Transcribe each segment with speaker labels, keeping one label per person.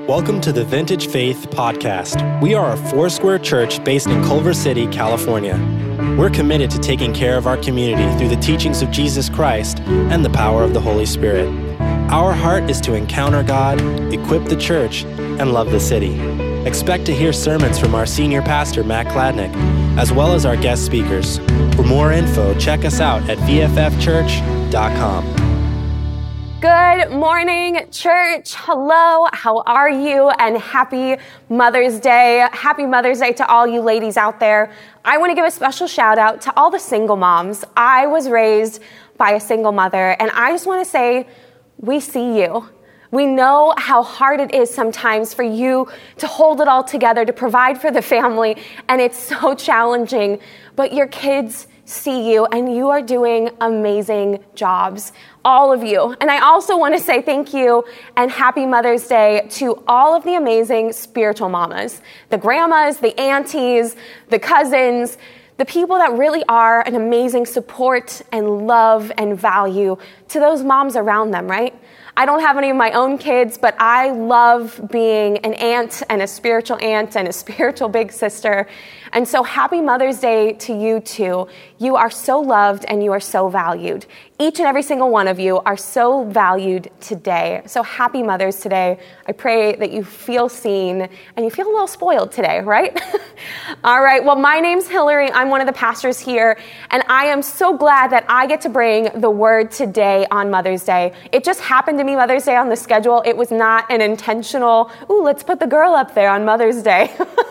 Speaker 1: Welcome to the Vintage Faith Podcast. We are a Foursquare church based in Culver City, California. We're committed to taking care of our community through the teachings of Jesus Christ and the power of the Holy Spirit. Our heart is to encounter God, equip the church, and love the city. Expect to hear sermons from our senior pastor, Matt Kladnick, as well as our guest speakers. For more info, check us out at vffchurch.com.
Speaker 2: Good morning, church. Hello, how are you? And happy Mother's Day. Happy Mother's Day to all you ladies out there. I want to give a special shout out to all the single moms. I was raised by a single mother, and I just want to say, we see you. We know how hard it is sometimes for you to hold it all together, to provide for the family, and it's so challenging, but your kids see you, and you are doing amazing jobs, all of you. And I also want to say thank you and happy Mother's Day to all of the amazing spiritual mamas, the grandmas, the aunties, the cousins, the people that really are an amazing support and love and value to those moms around them, right? I don't have any of my own kids, but I love being an aunt and a spiritual big sister. And so happy Mother's Day to you too. You are so loved and you are so valued. Each and every single one of you are so valued today. So happy Mother's today. I pray that you feel seen and you feel a little spoiled today, right? All right, well, my name's Hillary. I'm one of the pastors here, and I am so glad that I get to bring the word today on Mother's Day. It just happened to be Mother's Day on the schedule. It was not an intentional, let's put the girl up there on Mother's Day.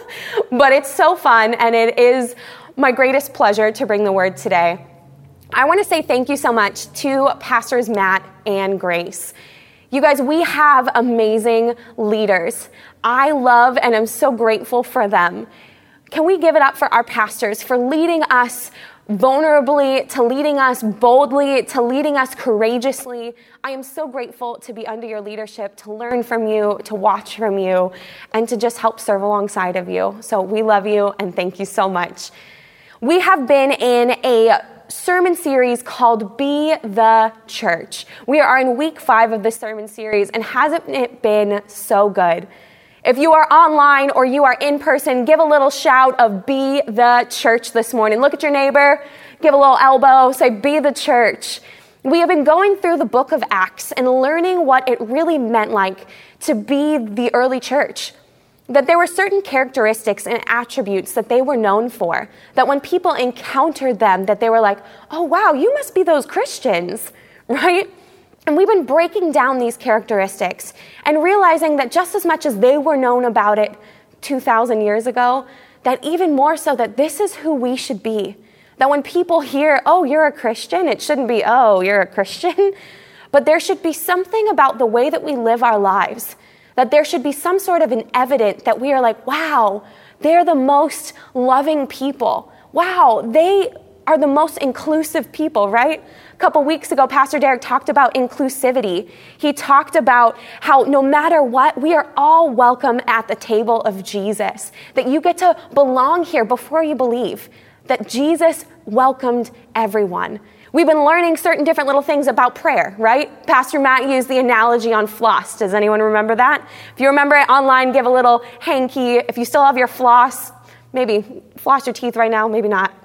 Speaker 2: But it's so fun, and it is my greatest pleasure to bring the word today. I want to say thank you so much to Pastors Matt and Grace. You guys, we have amazing leaders. I love and am so grateful for them. Can we give it up for our pastors for leading us vulnerably, to leading us boldly, to leading us courageously? I am so grateful to be under your leadership, to learn from you, to watch from you, and to just help serve alongside of you. So we love you and thank you so much. We have been in a sermon series called Be the Church. We are in week 5 of this sermon series, and hasn't it been so good? If you are online or you are in person, give a little shout of Be the Church this morning. Look at your neighbor, give a little elbow, say Be the Church. We have been going through the book of Acts and learning what it really meant like to be the early church. That there were certain characteristics and attributes that they were known for, that when people encountered them, that they were like, oh wow, you must be those Christians, right? And we've been breaking down these characteristics and realizing that just as much as they were known about it 2,000 years ago, that even more so that this is who we should be. That when people hear, oh, you're a Christian, it shouldn't be, oh, you're a Christian. But there should be something about the way that we live our lives, that there should be some sort of an evidence that we are like, wow, they're the most loving people. Wow, they are the most inclusive people, right? A couple weeks ago, Pastor Derek talked about inclusivity. He talked about how no matter what, we are all welcome at the table of Jesus, that you get to belong here before you believe, that Jesus welcomed everyone. We've been learning certain different little things about prayer, right? Pastor Matt used the analogy on floss. Does anyone remember that? If you remember it online, give a little hanky. If you still have your floss, maybe floss your teeth right now, maybe not.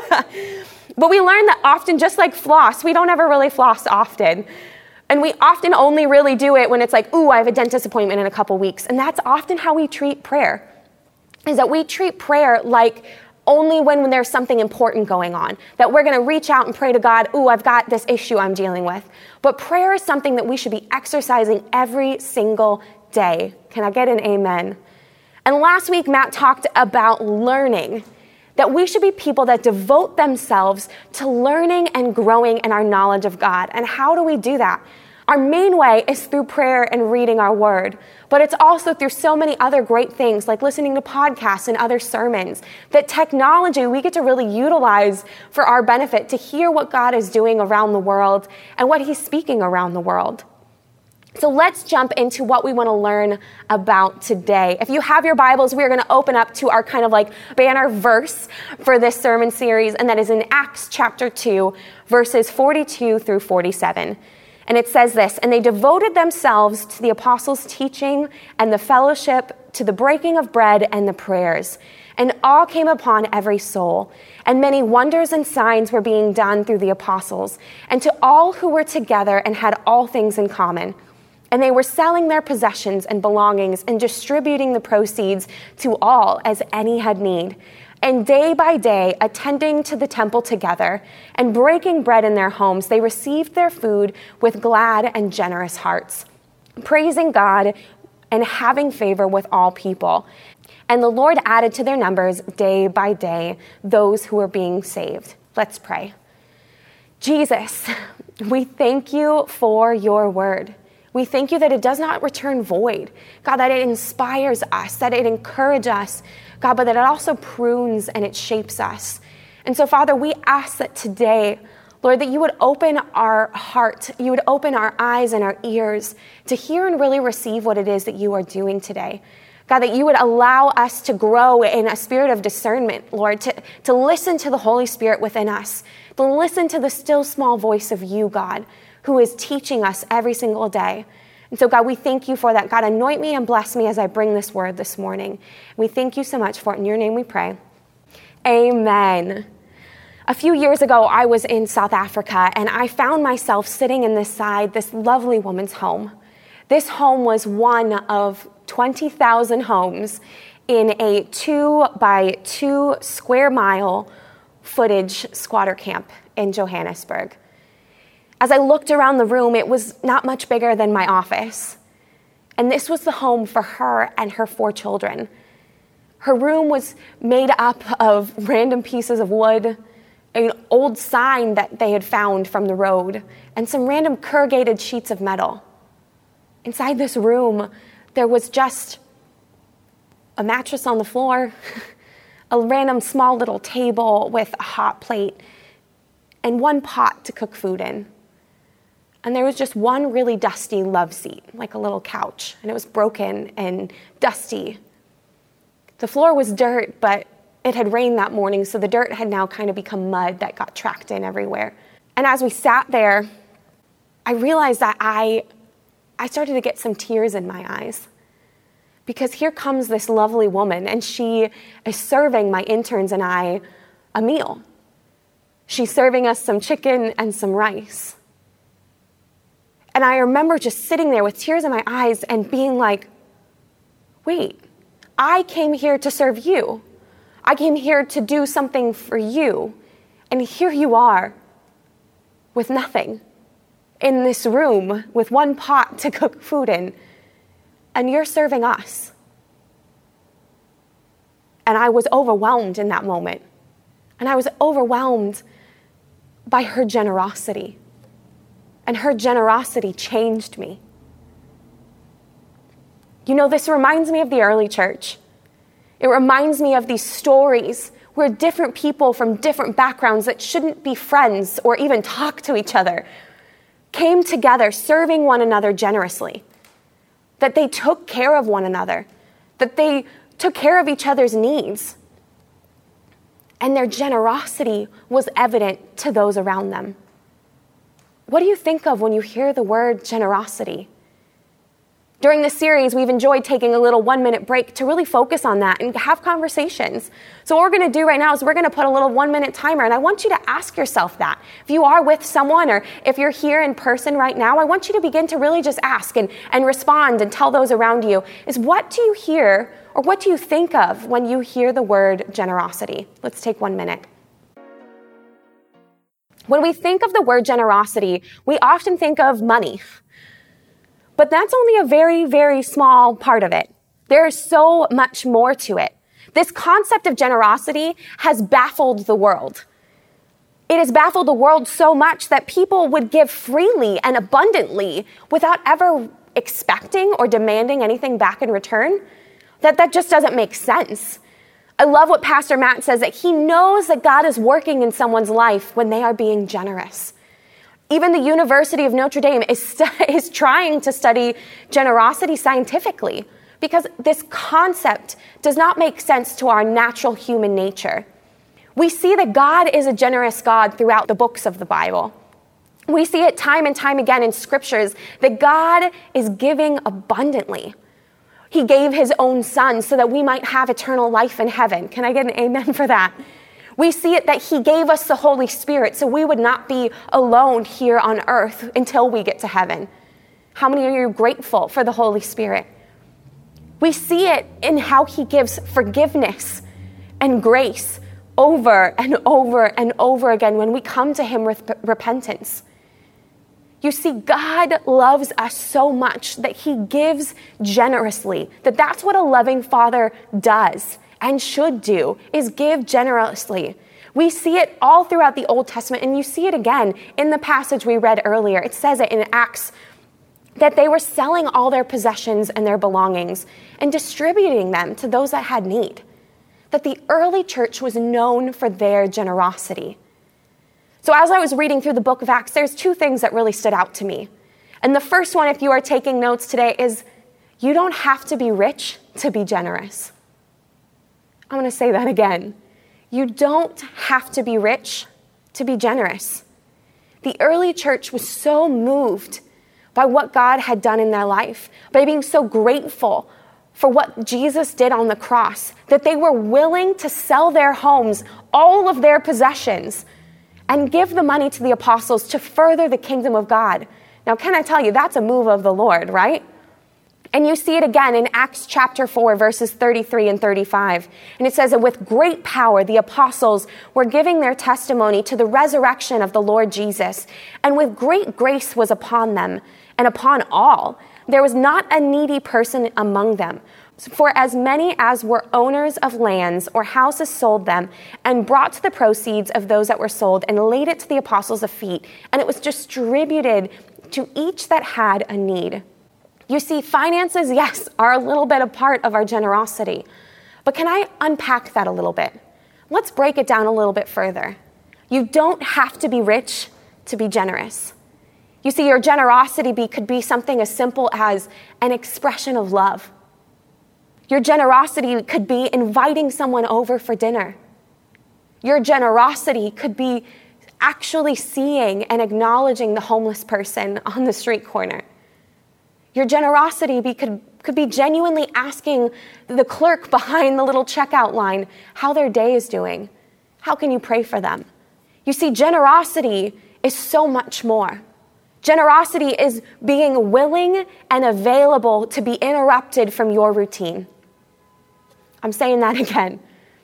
Speaker 2: But we learned that often, just like floss, we don't ever really floss often. And we often only really do it when it's like, I have a dentist appointment in a couple weeks. And that's often how we treat prayer, is that we treat prayer like only when there's something important going on, that we're going to reach out and pray to God, I've got this issue I'm dealing with. But prayer is something that we should be exercising every single day. Can I get an amen? And last week, Matt talked about learning, that we should be people that devote themselves to learning and growing in our knowledge of God. And how do we do that? Our main way is through prayer and reading our word, but it's also through so many other great things like listening to podcasts and other sermons, that technology we get to really utilize for our benefit to hear what God is doing around the world and what he's speaking around the world. So let's jump into what we want to learn about today. If you have your Bibles, we're going to open up to our kind of like banner verse for this sermon series, and that is in Acts chapter 2, verses 42 through 47. And it says this, "And they devoted themselves to the apostles' teaching and the fellowship, to the breaking of bread and the prayers. And awe came upon every soul. And many wonders and signs were being done through the apostles, and to all who were together and had all things in common. And they were selling their possessions and belongings and distributing the proceeds to all as any had need. And day by day, attending to the temple together and breaking bread in their homes, they received their food with glad and generous hearts, praising God and having favor with all people. And the Lord added to their numbers day by day those who were being saved." Let's pray. Jesus, we thank you for your word. We thank you that it does not return void. God, that it inspires us, that it encourages us, God, but that it also prunes and it shapes us. And so, Father, we ask that today, Lord, that you would open our heart, you would open our eyes and our ears to hear and really receive what it is that you are doing today. God, that you would allow us to grow in a spirit of discernment, Lord, to listen to the Holy Spirit within us, to listen to the still small voice of you, God, who is teaching us every single day. And so, God, we thank you for that. God, anoint me and bless me as I bring this word this morning. We thank you so much for it. In your name we pray. Amen. A few years ago, I was in South Africa, and I found myself sitting in this lovely woman's home. This home was one of 20,000 homes in a 2 by 2 square mile footage squatter camp in Johannesburg. As I looked around the room, it was not much bigger than my office. And this was the home for her and her 4 children. Her room was made up of random pieces of wood, an old sign that they had found from the road, and some random corrugated sheets of metal. Inside this room, there was just a mattress on the floor, a random small little table with a hot plate, and one pot to cook food in. And there was just one really dusty love seat, like a little couch, and it was broken and dusty. The floor was dirt, but it had rained that morning, so the dirt had now kind of become mud that got tracked in everywhere. And as we sat there, I realized that I started to get some tears in my eyes, because here comes this lovely woman, and she is serving my interns and I a meal. She's serving us some chicken and some rice. And I remember just sitting there with tears in my eyes and being like, wait, I came here to serve you. I came here to do something for you. And here you are with nothing in this room with one pot to cook food in. And you're serving us. And I was overwhelmed in that moment. And I was overwhelmed by her generosity. And her generosity changed me. You know, this reminds me of the early church. It reminds me of these stories where different people from different backgrounds that shouldn't be friends or even talk to each other came together serving one another generously. That they took care of one another. That they took care of each other's needs. And their generosity was evident to those around them. What do you think of when you hear the word generosity? During this series, we've enjoyed taking a little 1-minute break to really focus on that and have conversations. So what we're going to do right now is we're going to put a little 1-minute timer, and I want you to ask yourself that. If you are with someone or if you're here in person right now, I want you to begin to really just ask and respond and tell those around you, is what do you hear or what do you think of when you hear the word generosity? Let's take 1 minute. When we think of the word generosity, we often think of money. But that's only a very, very small part of it. There is so much more to it. This concept of generosity has baffled the world. It has baffled the world so much that people would give freely and abundantly without ever expecting or demanding anything back in return. That just doesn't make sense. I love what Pastor Matt says, that he knows that God is working in someone's life when they are being generous. Even the University of Notre Dame is trying to study generosity scientifically because this concept does not make sense to our natural human nature. We see that God is a generous God throughout the books of the Bible. We see it time and time again in scriptures that God is giving abundantly. He gave his own son so that we might have eternal life in heaven. Can I get an amen for that? We see it that he gave us the Holy Spirit so we would not be alone here on earth until we get to heaven. How many of you are grateful for the Holy Spirit? We see it in how he gives forgiveness and grace over and over and over again when we come to him with repentance. You see, God loves us so much that he gives generously, that's what a loving father does and should do, is give generously. We see it all throughout the Old Testament, and you see it again in the passage we read earlier. It says it in Acts that they were selling all their possessions and their belongings and distributing them to those that had need. That the early church was known for their generosity. So as I was reading through the book of Acts, there's two things that really stood out to me. And the first one, if you are taking notes today, is you don't have to be rich to be generous. I'm going to say that again. You don't have to be rich to be generous. The early church was so moved by what God had done in their life, by being so grateful for what Jesus did on the cross, that they were willing to sell their homes, all of their possessions, and give the money to the apostles to further the kingdom of God. Now, can I tell you, that's a move of the Lord, right? And you see it again in Acts chapter 4, verses 33 and 35. And it says that with great power, the apostles were giving their testimony to the resurrection of the Lord Jesus. And with great grace was upon them and upon all. There was not a needy person among them. For as many as were owners of lands or houses sold them and brought the proceeds of those that were sold and laid it to the apostles' feet, and it was distributed to each that had a need. You see, finances, yes, are a little bit a part of our generosity. But can I unpack that a little bit? Let's break it down a little bit further. You don't have to be rich to be generous. You see, your generosity could be something as simple as an expression of love. Your generosity could be inviting someone over for dinner. Your generosity could be actually seeing and acknowledging the homeless person on the street corner. Your generosity could be genuinely asking the clerk behind the little checkout line how their day is doing. How can you pray for them? You see, generosity is so much more. Generosity is being willing and available to be interrupted from your routine. I'm saying that again.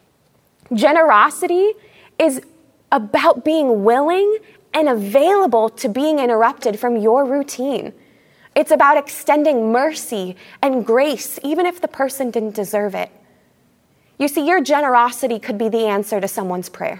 Speaker 2: Generosity is about being willing and available to being interrupted from your routine. It's about extending mercy and grace, even if the person didn't deserve it. You see, your generosity could be the answer to someone's prayer.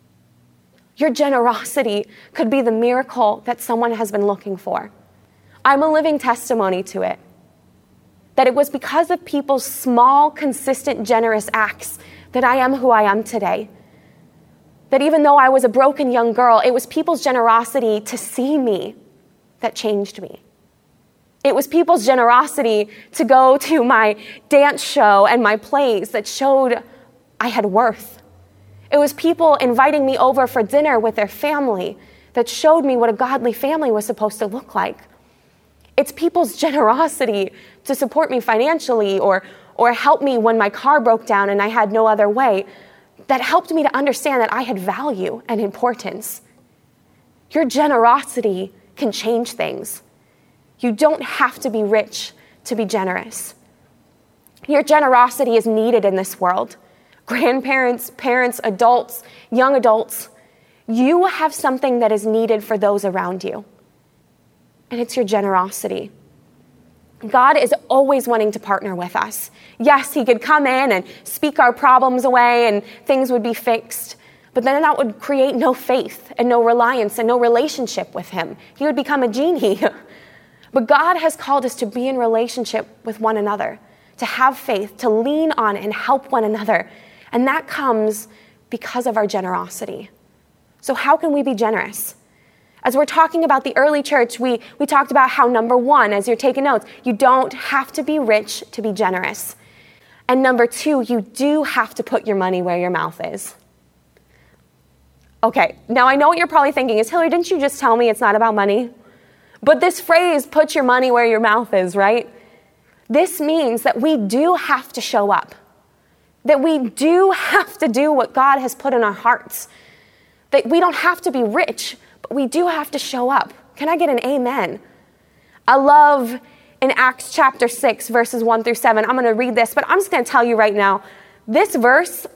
Speaker 2: Your generosity could be the miracle that someone has been looking for. I'm a living testimony to it. That it was because of people's small, consistent, generous acts that I am who I am today. That even though I was a broken young girl, it was people's generosity to see me that changed me. It was people's generosity to go to my dance show and my plays that showed I had worth. It was people inviting me over for dinner with their family that showed me what a godly family was supposed to look like. It's people's generosity to support me financially or help me when my car broke down and I had no other way that helped me to understand that I had value and importance. Your generosity can change things. You don't have to be rich to be generous. Your generosity is needed in this world. Grandparents, parents, adults, young adults, you have something that is needed for those around you. And it's your generosity. God is always wanting to partner with us. Yes, he could come in and speak our problems away and things would be fixed. But then that would create no faith and no reliance and no relationship with him. He would become a genie. But God has called us to be in relationship with one another, to have faith, to lean on and help one another. And that comes because of our generosity. So how can we be generous? As we're talking about the early church, we talked about how, number one, as you're taking notes, you don't have to be rich to be generous. And number two, you do have to put your money where your mouth is. Okay, now I know what you're probably thinking is, Hillary, didn't you just tell me it's not about money? But this phrase, put your money where your mouth is, right? This means that we do have to show up, that we do have to do what God has put in our hearts, that we don't have to be rich, but we do have to show up. Can I get an amen? I love in Acts chapter 6, verses 1 through 7. I'm going to read this, but I'm just going to tell you right now, this verse,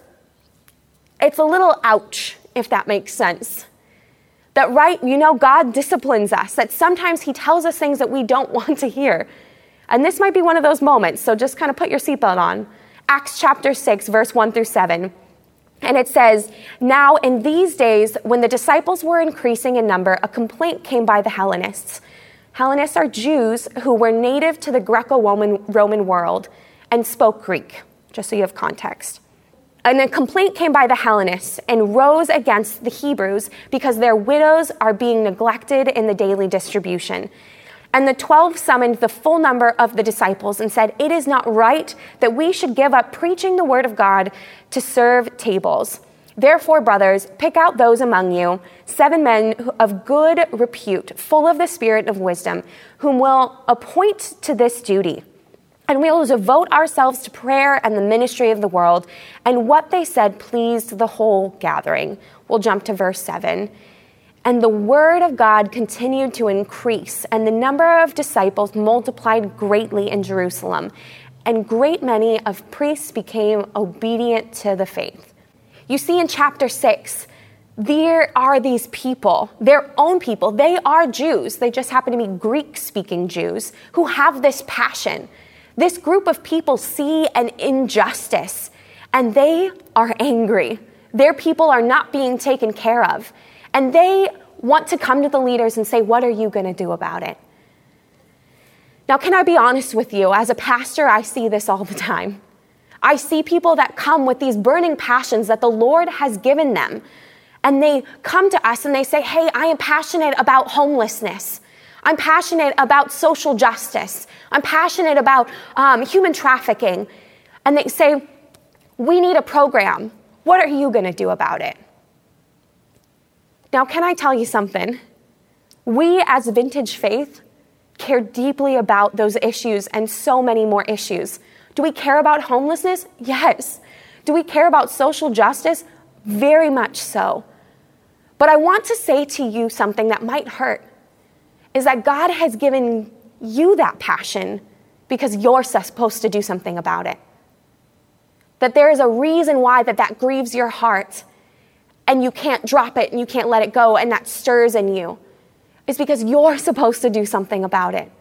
Speaker 2: it's a little ouch, if that makes sense. That God disciplines us, that sometimes he tells us things that we don't want to hear. And this might be one of those moments, so just kind of put your seatbelt on. Acts chapter 6, verse 1 through 7. And it says, "Now in these days, when the disciples were increasing in number, a complaint came by the Hellenists." Hellenists are Jews who were native to the Greco-Roman world and spoke Greek, just so you have context. And a complaint came by the Hellenists and rose against the Hebrews because their widows are being neglected in the daily distribution. And the 12 summoned the full number of the disciples and said, "It is not right that we should give up preaching the word of God to serve tables. Therefore, brothers, pick out those among you, 7 men of good repute, full of the spirit of wisdom, whom we'll appoint to this duty. And we will devote ourselves to prayer and the ministry of the world." And what they said pleased the whole gathering. We'll jump to verse 7. "And the word of God continued to increase, and the number of disciples multiplied greatly in Jerusalem. And great many of priests became obedient to the faith." You see in chapter 6, there are these people, their own people. They are Jews. They just happen to be Greek-speaking Jews who have this passion. This group of people see an injustice, and they are angry. Their people are not being taken care of. And they want to come to the leaders and say, "What are you going to do about it?" Now, can I be honest with you? As a pastor, I see this all the time. I see people that come with these burning passions that the Lord has given them. And they come to us and they say, "Hey, I am passionate about homelessness. I'm passionate about social justice. I'm passionate about human trafficking." And they say, "We need a program. What are you going to do about it?" Now, can I tell you something? We as Vintage Faith care deeply about those issues and so many more issues. Do we care about homelessness? Yes. Do we care about social justice? Very much so. But I want to say to you something that might hurt, is that God has given you that passion because you're supposed to do something about it. That there is a reason why that grieves your heart, and you can't drop it and you can't let it go, and that stirs in you. It's because you're supposed to do something about it.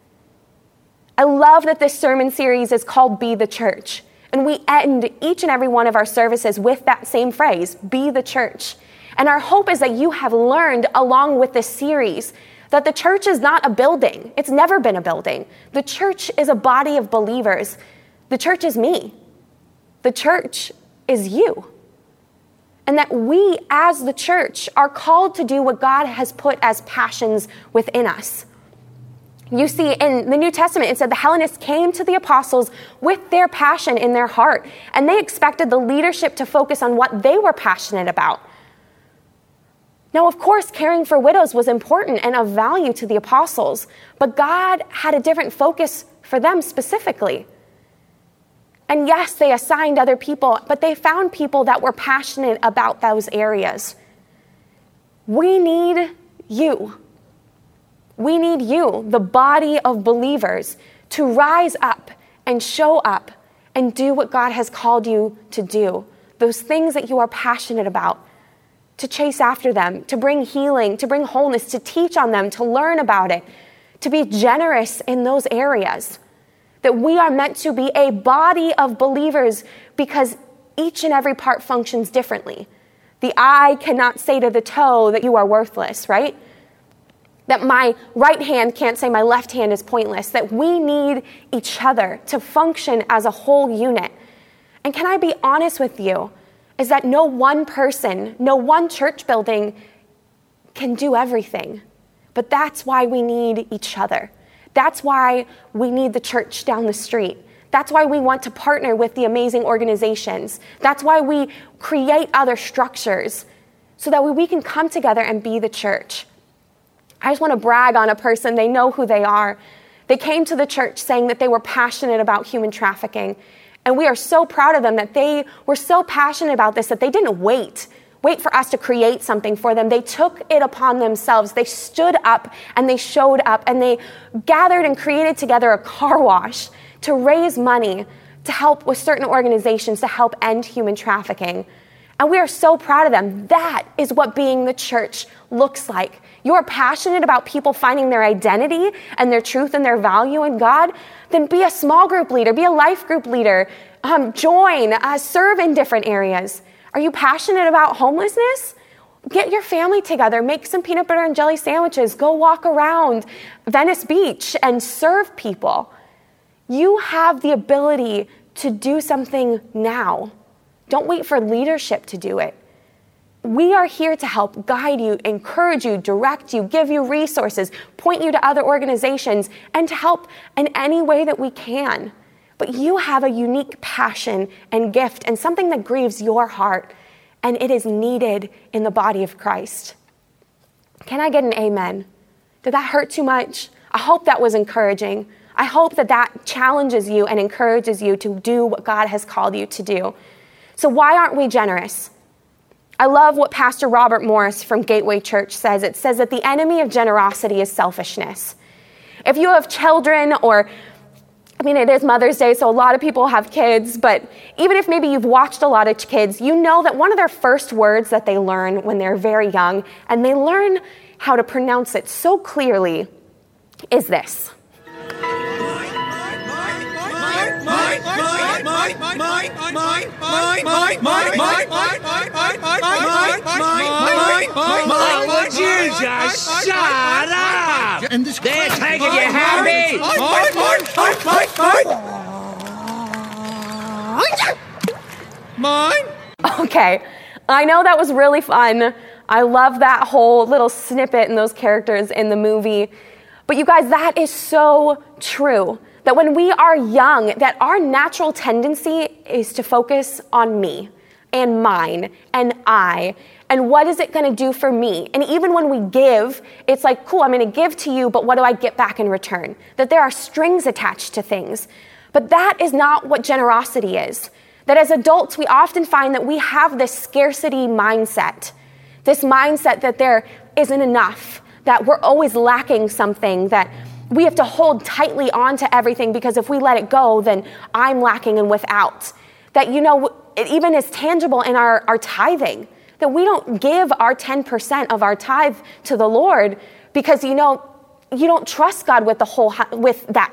Speaker 2: I love that this sermon series is called Be the Church. And we end each and every one of our services with that same phrase, be the church. And our hope is that you have learned along with this series that the church is not a building. It's never been a building. The church is a body of believers. The church is me. The church is you. And that we as the church are called to do what God has put as passions within us. You see, in the New Testament, it said the Hellenists came to the apostles with their passion in their heart, and they expected the leadership to focus on what they were passionate about. Now, of course, caring for widows was important and of value to the apostles, but God had a different focus for them specifically. And yes, they assigned other people, but they found people that were passionate about those areas. We need you. We need you, the body of believers, to rise up and show up and do what God has called you to do. Those things that you are passionate about, to chase after them, to bring healing, to bring wholeness, to teach on them, to learn about it, to be generous in those areas. That we are meant to be a body of believers because each and every part functions differently. The eye cannot say to the toe that you are worthless, right? That my right hand can't say my left hand is pointless. That we need each other to function as a whole unit. And can I be honest with you, is that no one person, no one church building can do everything. But that's why we need each other. That's why we need the church down the street. That's why we want to partner with the amazing organizations. That's why we create other structures. so that we can come together and be the church. I just want to brag on a person. They know who they are. They came to the church saying that they were passionate about human trafficking. And we are so proud of them that they were so passionate about this that they didn't wait for us to create something for them. They took it upon themselves. They stood up and they showed up and they gathered and created together a car wash to raise money to help with certain organizations to help end human trafficking. And we are so proud of them. That is what being the church looks like. You're passionate about people finding their identity and their truth and their value in God, then be a small group leader, be a life group leader, serve in different areas. Are you passionate about homelessness? Get your family together, make some peanut butter and jelly sandwiches, go walk around Venice Beach and serve people. You have the ability to do something now. Don't wait for leadership to do it. We are here to help guide you, encourage you, direct you, give you resources, point you to other organizations, and to help in any way that we can. But you have a unique passion and gift and something that grieves your heart, and it is needed in the body of Christ. Can I get an amen? Did that hurt too much? I hope that was encouraging. I hope that challenges you and encourages you to do what God has called you to do. So why aren't we generous? I love what Pastor Robert Morris from Gateway Church says. It says that the enemy of generosity is selfishness. If you have children it is Mother's Day, so a lot of people have kids, but even if maybe you've watched a lot of kids, you know that one of their first words that they learn when they're very young, and they learn how to pronounce it so clearly, is this.
Speaker 3: Jesus, shut up! They're taking your happy! Mine?
Speaker 2: Okay, I know that was really fun. I love that whole little snippet and those characters in the movie. But you guys, that is so true. That when we are young, that our natural tendency is to focus on me and mine and I and what is it going to do for me? And even when we give, it's like, cool, I'm going to give to you, but what do I get back in return? That there are strings attached to things. But that is not what generosity is. That as adults, we often find that we have this scarcity mindset, this mindset that there isn't enough, that we're always lacking something, that we have to hold tightly onto everything because if we let it go, then I'm lacking and without. That, it even is tangible in our tithing, that we don't give our 10% of our tithe to the Lord because, you don't trust God with that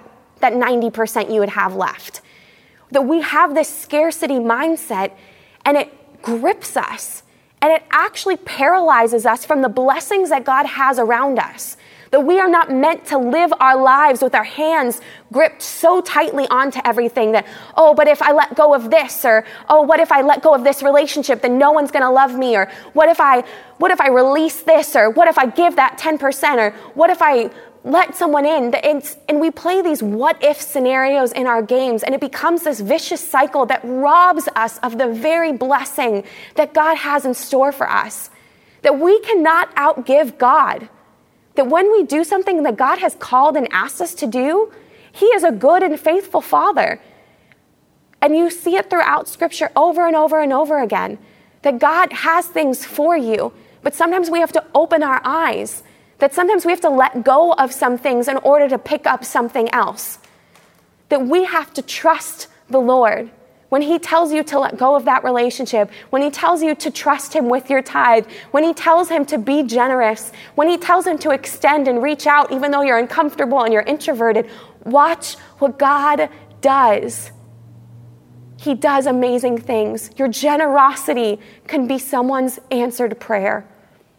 Speaker 2: 90% you would have left. That we have this scarcity mindset and it grips us and it actually paralyzes us from the blessings that God has around us. That we are not meant to live our lives with our hands gripped so tightly onto everything that, but if I let go of this, or, what if I let go of this relationship, then no one's going to love me, or what if I release this, or what if I give that 10%, or what if I let someone in? And we play these what-if scenarios in our games, and it becomes this vicious cycle that robs us of the very blessing that God has in store for us. That we cannot outgive God. That when we do something that God has called and asked us to do, He is a good and faithful Father. And you see it throughout Scripture over and over and over again, that God has things for you, but sometimes we have to open our eyes, that sometimes we have to let go of some things in order to pick up something else. That we have to trust the Lord. When He tells you to let go of that relationship, when He tells you to trust Him with your tithe, when He tells Him to be generous, when He tells Him to extend and reach out even though you're uncomfortable and you're introverted, watch what God does. He does amazing things. Your generosity can be someone's answered prayer.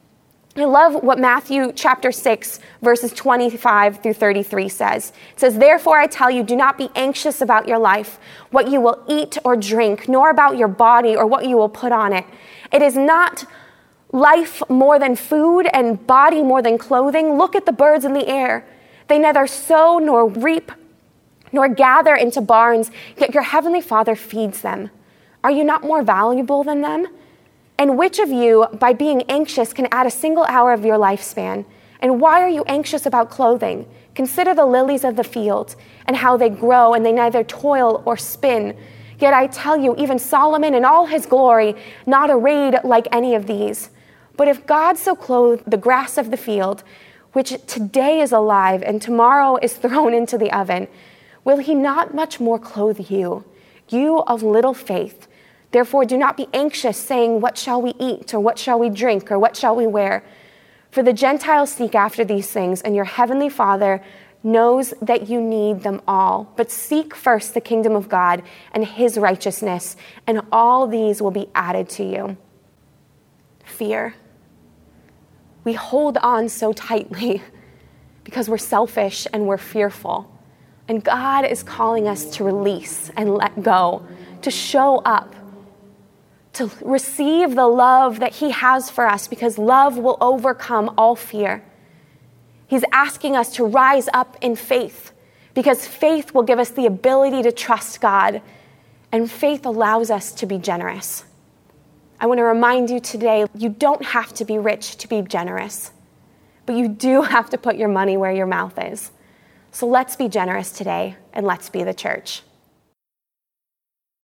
Speaker 2: I love what Matthew chapter 6, verses 25 through 33 says. It says, "Therefore I tell you, do not be anxious about your life, what you will eat or drink, nor about your body or what you will put on it. It is not life more than food and body more than clothing. Look at the birds in the air. They neither sow nor reap nor gather into barns, yet your heavenly Father feeds them. Are you not more valuable than them? And which of you, by being anxious, can add a single hour of your lifespan? And why are you anxious about clothing? Consider the lilies of the field and how they grow, and they neither toil or spin. Yet I tell you, even Solomon in all his glory, not arrayed like any of these. But if God so clothed the grass of the field, which today is alive and tomorrow is thrown into the oven, will he not much more clothe you, you of little faith? Therefore do not be anxious, saying, what shall we eat, or what shall we drink, or what shall we wear? For the Gentiles seek after these things, and your heavenly Father knows that you need them all. But seek first the kingdom of God and his righteousness, and all these will be added to you. Fear. We hold on so tightly because we're selfish and we're fearful. And God is calling us to release and let go, to show up, to receive the love that he has for us, because love will overcome all fear. He's asking us to rise up in faith, because faith will give us the ability to trust God, and faith allows us to be generous. I want to remind you today, you don't have to be rich to be generous, but you do have to put your money where your mouth is. So let's be generous today, and let's be the church.